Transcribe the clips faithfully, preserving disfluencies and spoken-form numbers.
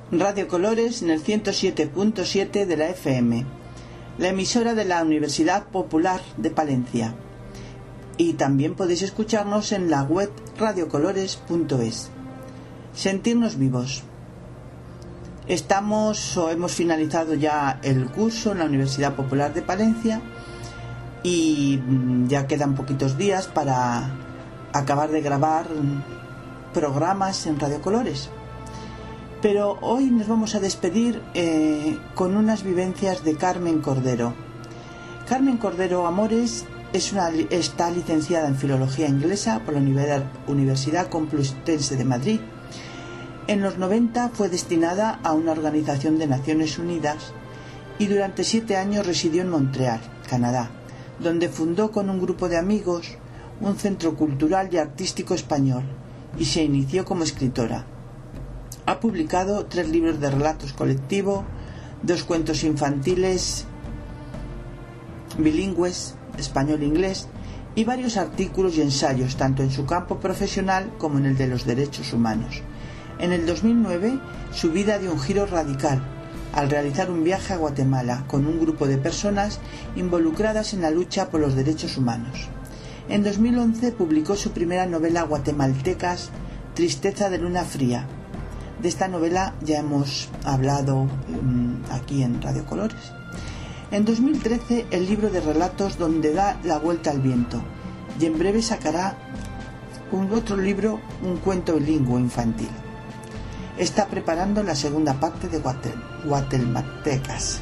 Radio Colores en el ciento siete punto siete de la F M, la emisora de la Universidad Popular de Palencia. Y también podéis escucharnos en la web radiocolores punto es. Sentirnos vivos. Estamos o hemos finalizado ya el curso en la Universidad Popular de Palencia y ya quedan poquitos días para acabar de grabar programas en Radio Colores. Pero hoy nos vamos a despedir eh, con unas vivencias de Carmen Cordero. Carmen Cordero Amores es una, está licenciada en Filología Inglesa por la Universidad Complutense de Madrid. En los noventa fue destinada a una organización de Naciones Unidas y durante siete años residió en Montreal, Canadá, donde fundó con un grupo de amigos un centro cultural y artístico español y se inició como escritora. Ha publicado tres libros de relatos colectivos, dos cuentos infantiles bilingües, español-inglés, y varios artículos y ensayos, tanto en su campo profesional como en el de los derechos humanos. En el dos mil nueve, su vida dio un giro radical al realizar un viaje a Guatemala con un grupo de personas involucradas en la lucha por los derechos humanos. En dos mil once publicó su primera novela Guatemaltecas, Tristeza de Luna Fría. De esta novela ya hemos hablado mmm, aquí en Radio Colores. En dos mil trece, el libro de relatos Donde da la vuelta al viento, y en breve sacará un otro libro, un cuento bilingüe infantil. Está preparando la segunda parte de Guatemaltecas.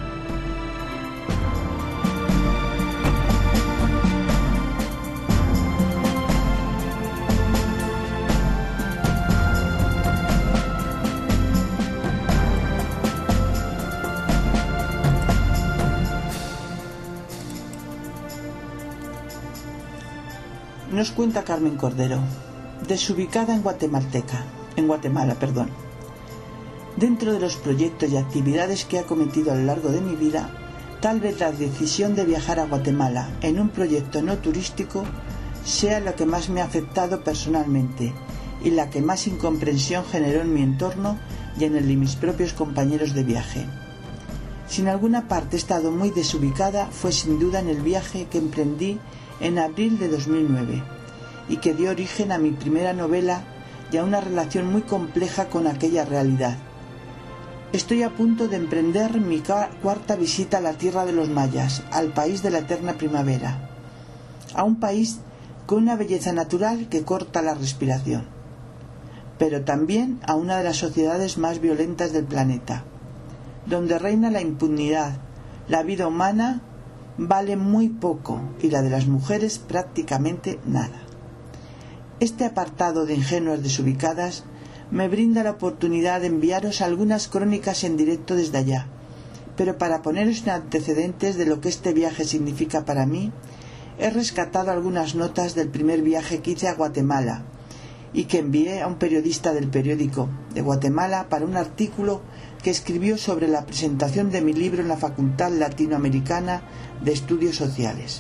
Nos cuenta Carmen Cordero, desubicada en Guatemalteca, en Guatemala, perdón. Dentro de los proyectos y actividades que he cometido a lo largo de mi vida, tal vez la decisión de viajar a Guatemala en un proyecto no turístico sea la que más me ha afectado personalmente y la que más incomprensión generó en mi entorno y en el de mis propios compañeros de viaje. Si en alguna parte he estado muy desubicada, fue sin duda en el viaje que emprendí en abril de dos mil nueve y que dio origen a mi primera novela y a una relación muy compleja con aquella realidad. Estoy a punto de emprender mi cuarta visita a la tierra de los mayas, al país de la eterna primavera, a un país con una belleza natural que corta la respiración, pero también a una de las sociedades más violentas del planeta, donde reina la impunidad, la vida humana vale muy poco y la de las mujeres prácticamente nada. Este apartado de ingenuas desubicadas me brinda la oportunidad de enviaros algunas crónicas en directo desde allá, pero para poneros en antecedentes de lo que este viaje significa para mí, he rescatado algunas notas del primer viaje que hice a Guatemala y que envié a un periodista del periódico de Guatemala para un artículo que escribió sobre la presentación de mi libro en la Facultad Latinoamericana de Estudios Sociales.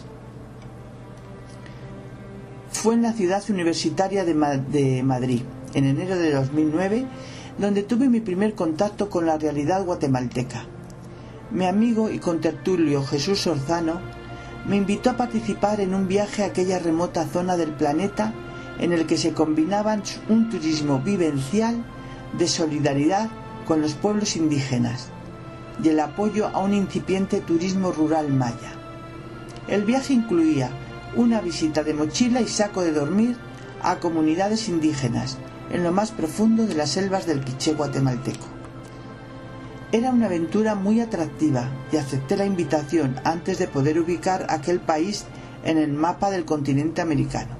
Fue en la ciudad universitaria de, Ma- de Madrid, en enero de dos mil nueve, donde tuve mi primer contacto con la realidad guatemalteca. Mi amigo y contertulio Jesús Orzano me invitó a participar en un viaje a aquella remota zona del planeta en el que se combinaban un turismo vivencial de solidaridad con los pueblos indígenas y el apoyo a un incipiente turismo rural maya. El viaje incluía una visita de mochila y saco de dormir a comunidades indígenas en lo más profundo de las selvas del Quiché guatemalteco. Era una aventura muy atractiva y acepté la invitación antes de poder ubicar aquel país en el mapa del continente americano.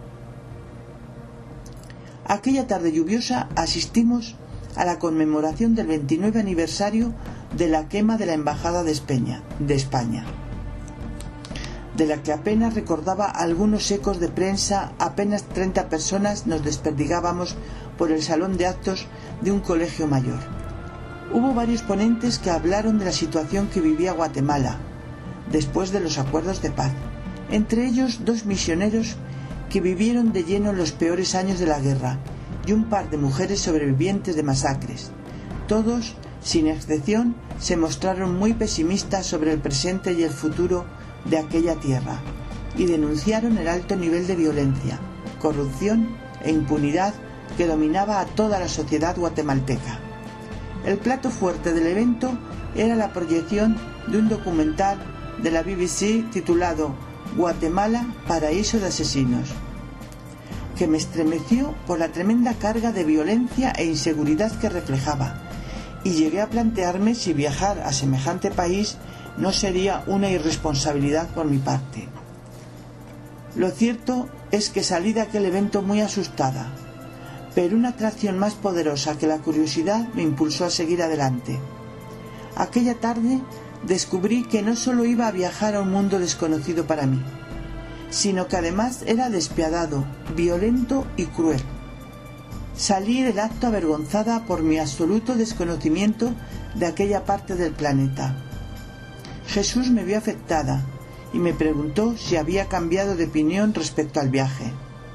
Aquella tarde lluviosa asistimos a la conmemoración del veintinueve aniversario de la quema de la Embajada de España, de España, de la que apenas recordaba algunos ecos de prensa. Apenas treinta personas nos desperdigábamos por el salón de actos de un colegio mayor. Hubo varios ponentes que hablaron de la situación que vivía Guatemala después de los acuerdos de paz, entre ellos dos misioneros que vivieron de lleno los peores años de la guerra y un par de mujeres sobrevivientes de masacres, Todos, sin excepción, se mostraron muy pesimistas sobre el presente y el futuro de aquella tierra y denunciaron el alto nivel de violencia, corrupción e impunidad que dominaba a toda la sociedad guatemalteca. El plato fuerte del evento era la proyección de un documental de la B B C titulado Guatemala, paraíso de asesinos, que me estremeció por la tremenda carga de violencia e inseguridad que reflejaba, y llegué a plantearme si viajar a semejante país no sería una irresponsabilidad por mi parte. Lo cierto es que salí de aquel evento muy asustada, pero una atracción más poderosa que la curiosidad me impulsó a seguir adelante. Aquella tarde descubrí que no solo iba a viajar a un mundo desconocido para mí, sino que además era despiadado, violento y cruel. Salí del acto avergonzada por mi absoluto desconocimiento de aquella parte del planeta. Jesús me vio afectada y me preguntó si había cambiado de opinión respecto al viaje.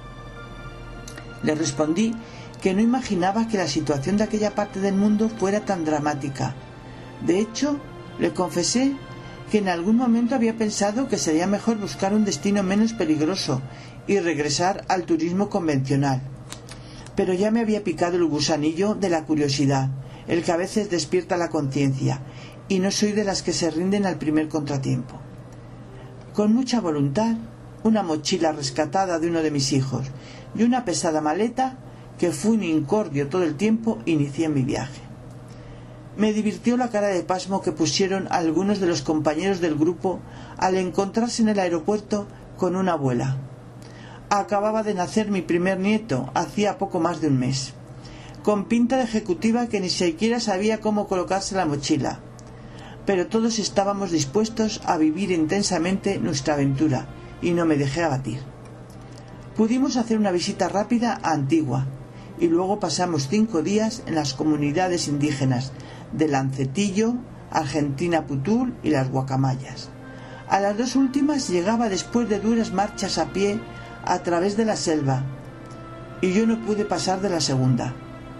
Le respondí que no imaginaba que la situación de aquella parte del mundo fuera tan dramática. De hecho, le confesé que en algún momento había pensado que sería mejor buscar un destino menos peligroso y regresar al turismo convencional. Pero ya me había picado el gusanillo de la curiosidad, el que a veces despierta la conciencia, y no soy de las que se rinden al primer contratiempo. Con mucha voluntad, una mochila rescatada de uno de mis hijos y una pesada maleta, que fue un incordio todo el tiempo, inicié mi viaje. Me divirtió la cara de pasmo que pusieron algunos de los compañeros del grupo al encontrarse en el aeropuerto con una abuela. Acababa de nacer mi primer nieto, hacía poco más de un mes, con pinta de ejecutiva que ni siquiera sabía cómo colocarse la mochila. Pero todos estábamos dispuestos a vivir intensamente nuestra aventura y no me dejé abatir. Pudimos hacer una visita rápida a Antigua y luego pasamos cinco días en las comunidades indígenas de Lancetillo, Argentina Putul y las Guacamayas. A las dos últimas llegaba después de duras marchas a pie a través de la selva, y yo no pude pasar de la segunda.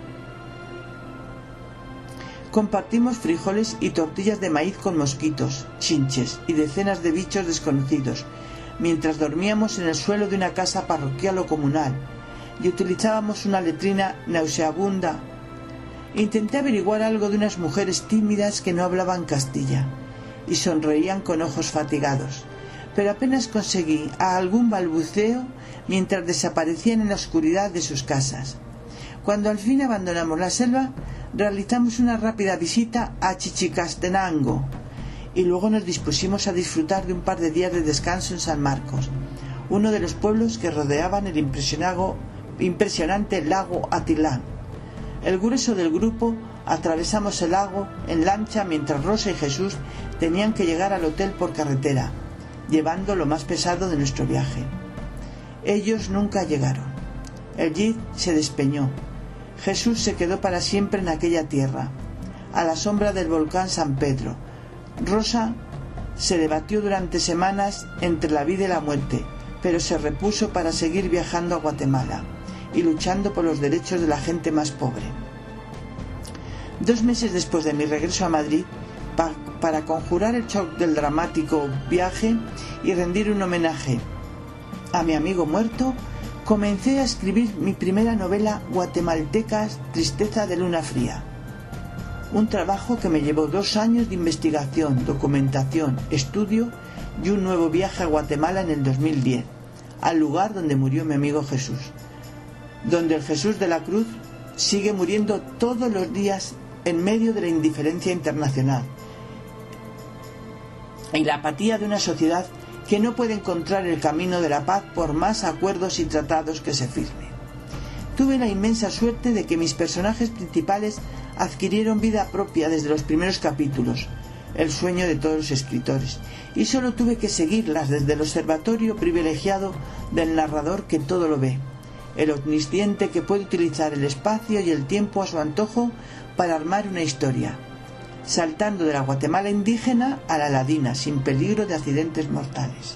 Compartimos frijoles y tortillas de maíz con mosquitos, chinches y decenas de bichos desconocidos, mientras dormíamos en el suelo de una casa parroquial o comunal, y utilizábamos una letrina nauseabunda. Intenté averiguar algo de unas mujeres tímidas que no hablaban castilla y sonreían con ojos fatigados, pero apenas conseguí a algún balbuceo mientras desaparecían en la oscuridad de sus casas. Cuando al fin abandonamos la selva, realizamos una rápida visita a Chichicastenango y luego nos dispusimos a disfrutar de un par de días de descanso en San Marcos, uno de los pueblos que rodeaban el impresionante lago Atitlán. El grueso del grupo atravesamos el lago en lancha mientras Rosa y Jesús tenían que llegar al hotel por carretera, llevando lo más pesado de nuestro viaje. Ellos nunca llegaron. El jeep se despeñó. Jesús se quedó para siempre en aquella tierra, a la sombra del volcán San Pedro. Rosa se debatió durante semanas entre la vida y la muerte, pero se repuso para seguir viajando a Guatemala y luchando por los derechos de la gente más pobre. Dos meses después de mi regreso a Madrid, pa para conjurar el shock del dramático viaje y rendir un homenaje a mi amigo muerto, comencé a escribir mi primera novela, Guatemaltecas, Tristeza de Luna Fría. Un trabajo que me llevó dos años de investigación, documentación, estudio y un nuevo viaje a Guatemala en el dos mil diez, al lugar donde murió mi amigo Jesús, donde el Jesús de la Cruz sigue muriendo todos los días en medio de la indiferencia internacional y la apatía de una sociedad que no puede encontrar el camino de la paz por más acuerdos y tratados que se firmen. Tuve la inmensa suerte de que mis personajes principales adquirieron vida propia desde los primeros capítulos, el sueño de todos los escritores, y solo tuve que seguirlas desde el observatorio privilegiado del narrador que todo lo ve, el omnisciente que puede utilizar el espacio y el tiempo a su antojo para armar una historia, saltando de la Guatemala indígena a la ladina sin peligro de accidentes mortales.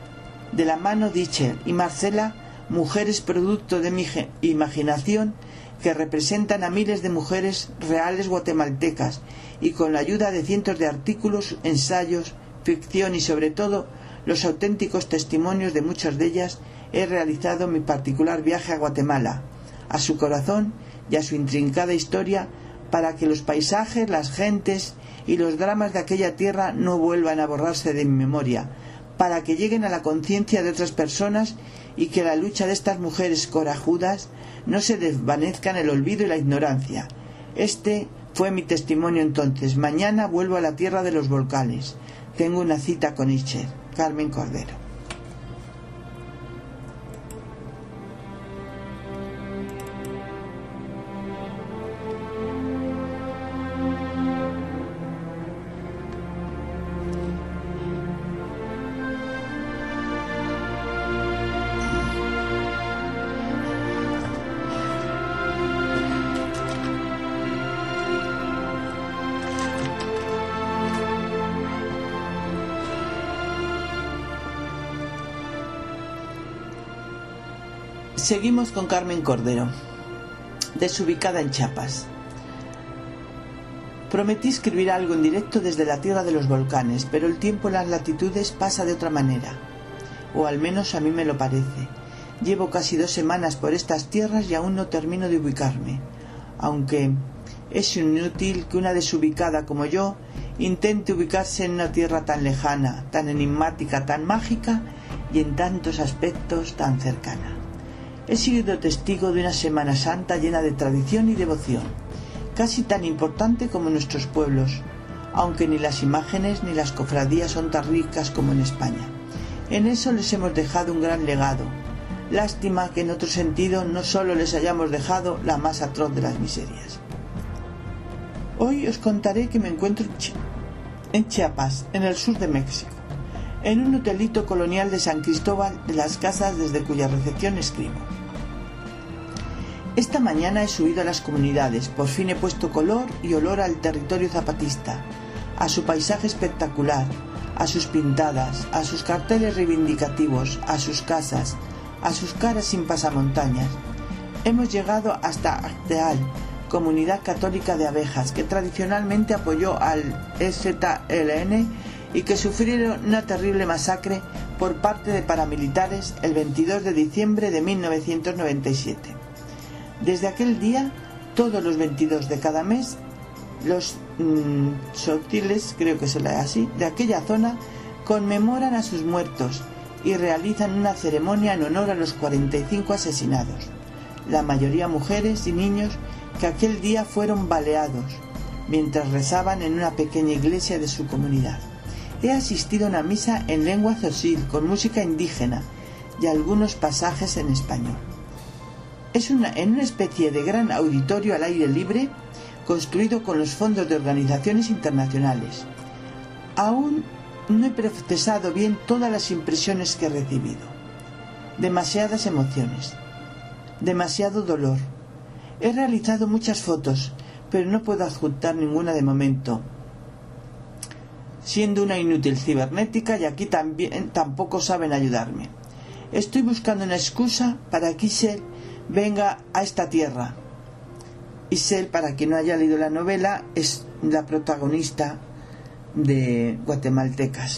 De la mano de Itchel y Marcela, mujeres producto de mi imaginación, que representan a miles de mujeres reales guatemaltecas, y con la ayuda de cientos de artículos, ensayos, ficción y sobre todo los auténticos testimonios de muchas de ellas, he realizado mi particular viaje a Guatemala, a su corazón y a su intrincada historia, para que los paisajes, las gentes y los dramas de aquella tierra no vuelvan a borrarse de mi memoria, para que lleguen a la conciencia de otras personas y que la lucha de estas mujeres corajudas no se desvanezca en el olvido y la ignorancia. Este fue mi testimonio entonces. Mañana vuelvo a la tierra de los volcanes. Tengo una cita con Itziar. Carmen Cordero. Seguimos con Carmen Cordero, desubicada en Chiapas. Prometí escribir algo en directo desde la tierra de los volcanes, pero el tiempo en las latitudes pasa de otra manera, o al menos a mí me lo parece. Llevo casi dos semanas por estas tierras y aún no termino de ubicarme, aunque es inútil que una desubicada como yo intente ubicarse en una tierra tan lejana, tan enigmática, tan mágica y en tantos aspectos tan cercana. He sido testigo de una Semana Santa llena de tradición y devoción, casi tan importante como nuestros pueblos, aunque ni las imágenes ni las cofradías son tan ricas como en España. En eso les hemos dejado un gran legado. Lástima que en otro sentido no solo les hayamos dejado la más atroz de las miserias. Hoy os contaré que me encuentro en, Chi- en Chiapas, en el sur de México, en un hotelito colonial de San Cristóbal de las Casas, desde cuya recepción escribo. Esta mañana he subido a las comunidades, por fin he puesto color y olor al territorio zapatista, a su paisaje espectacular, a sus pintadas, a sus carteles reivindicativos, a sus casas, a sus caras sin pasamontañas. Hemos llegado hasta Acteal, comunidad católica de abejas, que tradicionalmente apoyó al E Z L N y que sufrieron una terrible masacre por parte de paramilitares el veintidós de diciembre de mil novecientos noventa y siete. Desde aquel día, todos los veintidós de cada mes, los mmm, sotiles, creo que se lee así, de aquella zona, conmemoran a sus muertos y realizan una ceremonia en honor a los cuarenta y cinco asesinados, la mayoría mujeres y niños que aquel día fueron baleados, mientras rezaban en una pequeña iglesia de su comunidad. He asistido a una misa en lengua zosil, con música indígena y algunos pasajes en español. Es una, en una especie de gran auditorio al aire libre, construido con los fondos de organizaciones internacionales. Aún no he procesado bien todas las impresiones que he recibido. Demasiadas emociones, demasiado dolor. He realizado muchas fotos, pero no puedo adjuntar ninguna de momento, siendo una inútil cibernética, y aquí también tampoco saben ayudarme. Estoy buscando una excusa para que Itziar venga a esta tierra. Itziar, para quien no haya leído la novela, es la protagonista de Guatemaltecas.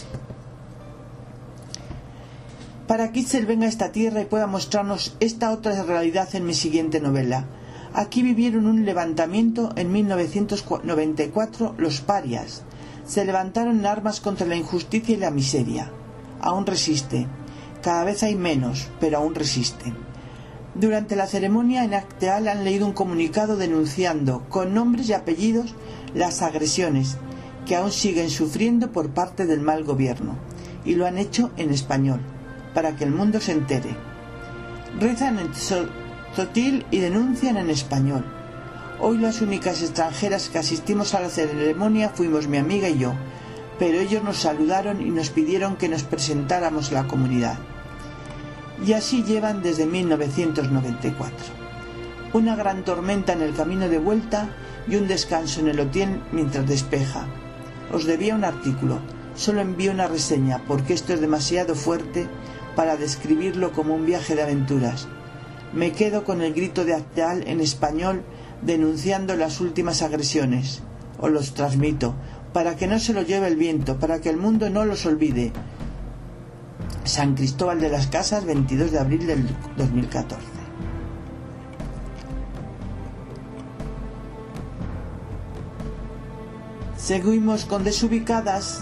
Para que Itziar venga a esta tierra y pueda mostrarnos esta otra realidad en mi siguiente novela. Aquí vivieron un levantamiento en mil novecientos noventa y cuatro, los parias. Se levantaron en armas contra la injusticia y la miseria. Aún resiste. Cada vez hay menos, pero aún resisten. Durante la ceremonia en Acteal han leído un comunicado denunciando, con nombres y apellidos, las agresiones que aún siguen sufriendo por parte del mal gobierno, y lo han hecho en español, para que el mundo se entere. Rezan en zotil y denuncian en español. Hoy las únicas extranjeras que asistimos a la ceremonia fuimos mi amiga y yo, pero ellos nos saludaron y nos pidieron que nos presentáramos a la comunidad. Y así llevan desde mil novecientos noventa y cuatro. Una gran tormenta en el camino de vuelta y un descanso en el hotel mientras despeja. Os debía un artículo, solo envío una reseña porque esto es demasiado fuerte para describirlo como un viaje de aventuras. me quedo con el grito de Acteal en español denunciando las últimas agresiones. Os los transmito, para que no se lo lleve el viento, para que el mundo no los olvide. San Cristóbal de las Casas, veintidós de abril del dos mil catorce. Seguimos con Desubicadas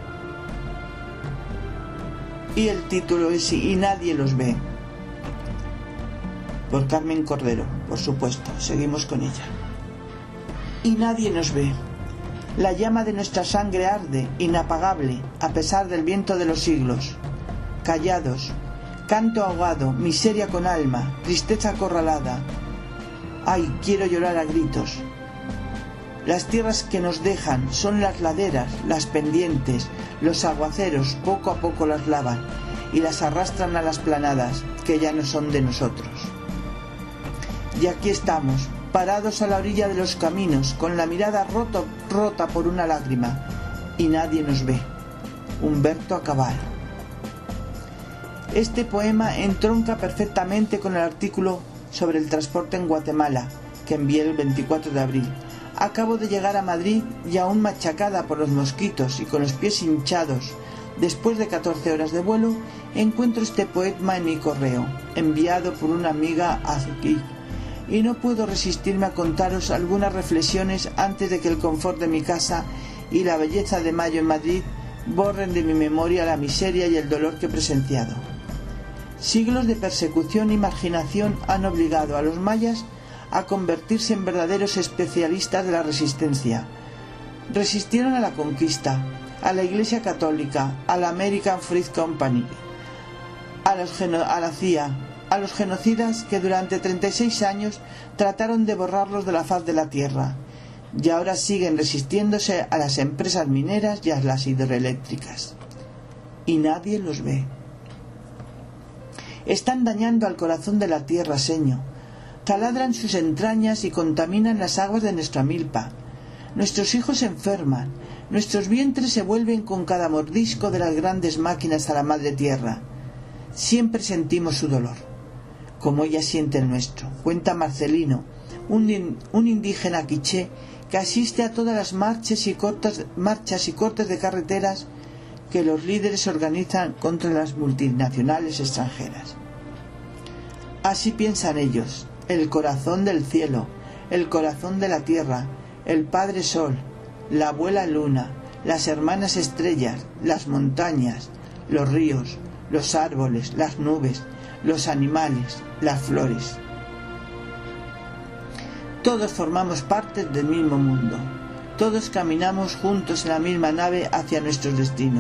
y el título es Y nadie los ve, por Carmen Cordero, por supuesto. Seguimos con ella. Y nadie nos ve. La llama de nuestra sangre arde, inapagable, a pesar del viento de los siglos. Callados, canto ahogado, miseria con alma, tristeza acorralada. Ay, quiero llorar a gritos. Las tierras que nos dejan son las laderas, las pendientes, los aguaceros poco a poco las lavan y las arrastran a las planadas que ya no son de nosotros. Y aquí estamos, parados a la orilla de los caminos, con la mirada roto, rota por una lágrima, y nadie nos ve. Humberto Acabal. Este poema entronca perfectamente con el artículo sobre el transporte en Guatemala, que envié el veinticuatro de abril. Acabo de llegar a Madrid y aún machacada por los mosquitos y con los pies hinchados, después de catorce horas de vuelo, encuentro este poema en mi correo, enviado por una amiga aquí, y no puedo resistirme a contaros algunas reflexiones antes de que el confort de mi casa y la belleza de mayo en Madrid borren de mi memoria la miseria y el dolor que he presenciado. Siglos de persecución y marginación han obligado a los mayas a convertirse en verdaderos especialistas de la resistencia. Resistieron a la conquista, a la Iglesia Católica, a la American Fruit Company, a, los geno- a la C I A, a los genocidas que durante treinta y seis años trataron de borrarlos de la faz de la tierra, y ahora siguen resistiéndose a las empresas mineras y a las hidroeléctricas. Y nadie los ve. Están dañando al corazón de la tierra, señor. Taladran sus entrañas y contaminan las aguas de nuestra milpa. Nuestros hijos se enferman, nuestros vientres se vuelven con cada mordisco de las grandes máquinas a la madre tierra. Siempre sentimos su dolor, como ella siente el nuestro, cuenta Marcelino, un, in, un indígena quiché que asiste a todas las marchas y, cortas, marchas y cortes de carreteras que los líderes organizan contra las multinacionales extranjeras. Así piensan ellos. El corazón del cielo, el corazón de la tierra, el Padre Sol, la abuela Luna, las hermanas estrellas, las montañas, los ríos, los árboles, las nubes, los animales, las flores. Todos formamos parte del mismo mundo. Todos caminamos juntos en la misma nave hacia nuestro destino.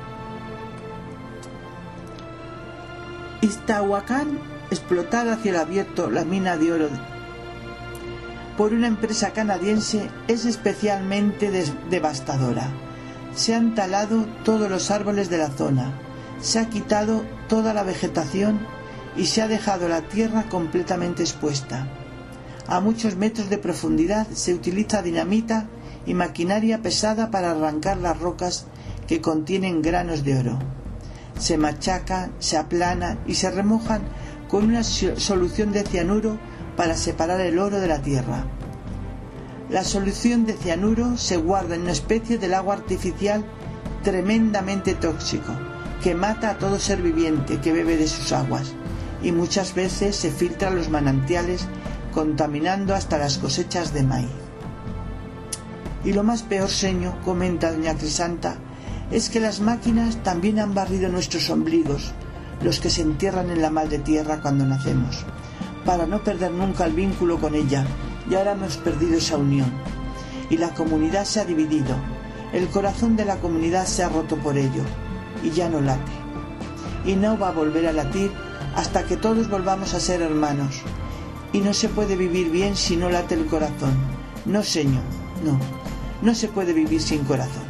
Iztahuacán, explotada a cielo abierto, la mina de oro por una empresa canadiense, es especialmente devastadora. Se han talado todos los árboles de la zona, se ha quitado toda la vegetación y se ha dejado la tierra completamente expuesta. A muchos metros de profundidad se utiliza dinamita y maquinaria pesada para arrancar las rocas que contienen granos de oro. Se machacan, se aplanan y se remojan con una solución de cianuro para separar el oro de la tierra. La solución de cianuro se guarda en una especie de lago artificial tremendamente tóxico, que mata a todo ser viviente que bebe de sus aguas, y muchas veces se filtra a los manantiales, contaminando hasta las cosechas de maíz. Y lo más peor, señor, comenta doña Crisanta, es que las máquinas también han barrido nuestros ombligos, los que se entierran en la madre tierra cuando nacemos, para no perder nunca el vínculo con ella, y ahora hemos perdido esa unión. Y la comunidad se ha dividido, el corazón de la comunidad se ha roto por ello, y ya no late. Y no va a volver a latir hasta que todos volvamos a ser hermanos. Y no se puede vivir bien si no late el corazón. No, señor, no, no se puede vivir sin corazón.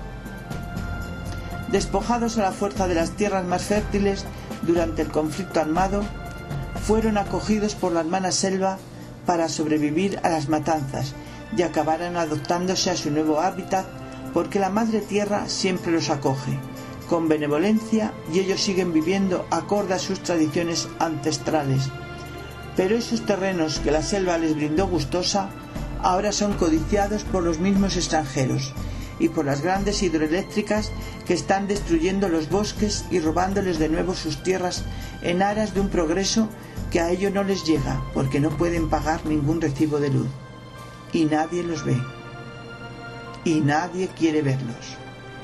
Despojados a la fuerza de las tierras más fértiles durante el conflicto armado, fueron acogidos por la hermana selva para sobrevivir a las matanzas y acabaron adoptándose a su nuevo hábitat porque la madre tierra siempre los acoge con benevolencia y ellos siguen viviendo acorde a sus tradiciones ancestrales, pero esos terrenos que la selva les brindó gustosa ahora son codiciados por los mismos extranjeros y por las grandes hidroeléctricas que están destruyendo los bosques y robándoles de nuevo sus tierras en aras de un progreso que a ellos no les llega porque no pueden pagar ningún recibo de luz. Y nadie los ve. Y nadie quiere verlos.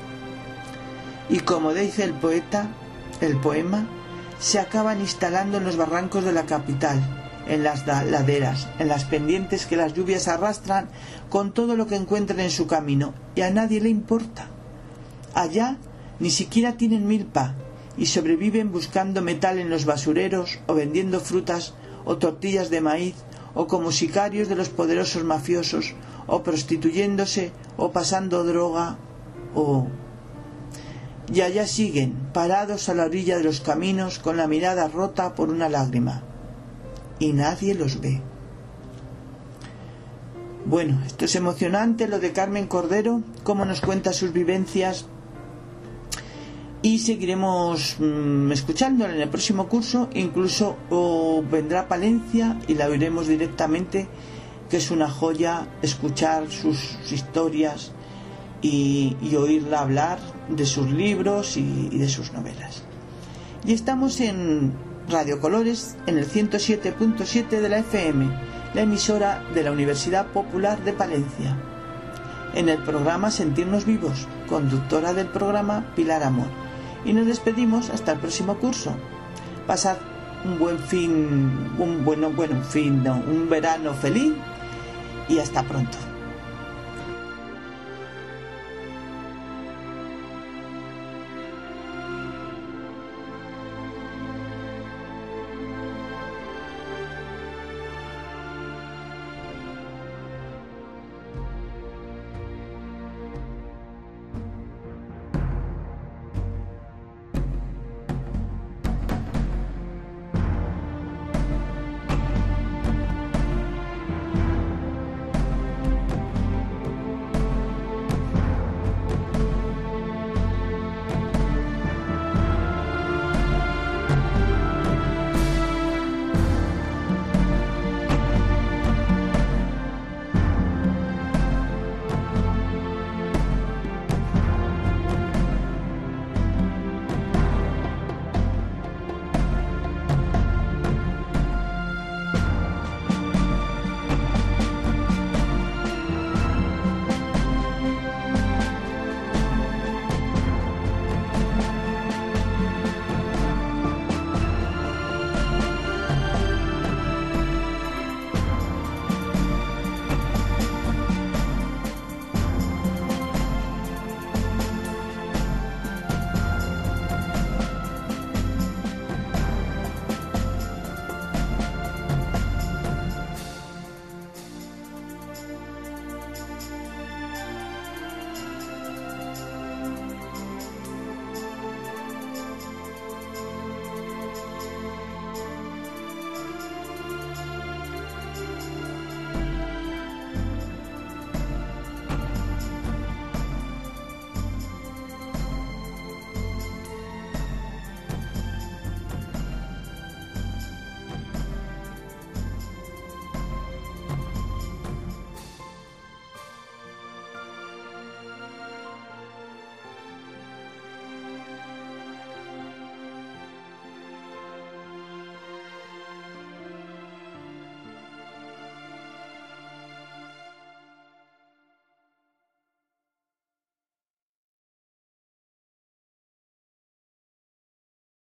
Y como dice el poeta, el poema, se acaban instalando en los barrancos de la capital, en las laderas, en las pendientes que las lluvias arrastran con todo lo que encuentran en su camino, y a nadie le importa. Allá ni siquiera tienen milpa y sobreviven buscando metal en los basureros o vendiendo frutas o tortillas de maíz o como sicarios de los poderosos mafiosos o prostituyéndose o pasando droga o... Y allá siguen, parados a la orilla de los caminos con la mirada rota por una lágrima. Y nadie los ve. Bueno, esto es emocionante, lo de Carmen Cordero, cómo nos cuenta sus vivencias. Y seguiremos mmm, escuchándola en el próximo curso. Incluso oh, vendrá a Palencia y la oiremos directamente, que es una joya escuchar sus historias y, y oírla hablar de sus libros y, y de sus novelas. Y estamos en Radio Colores, en el ciento siete punto siete de la F M, la emisora de la Universidad Popular de Palencia. En el programa Sentirnos Vivos, conductora del programa Pilar Amor. Y nos despedimos hasta el próximo curso. Pasad un buen fin, un bueno, bueno, un fin, no, un verano feliz y hasta pronto.